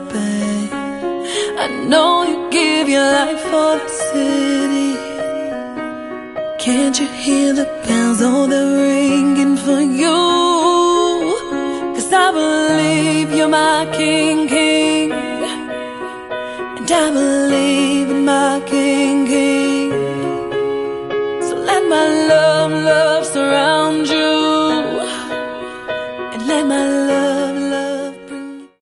babe. I know you give your life for the city. Can't you hear the bells? Oh, they're ringing for you. 'Cause I believe you're my king, king. And I believe in my king, king. So let my love, love surround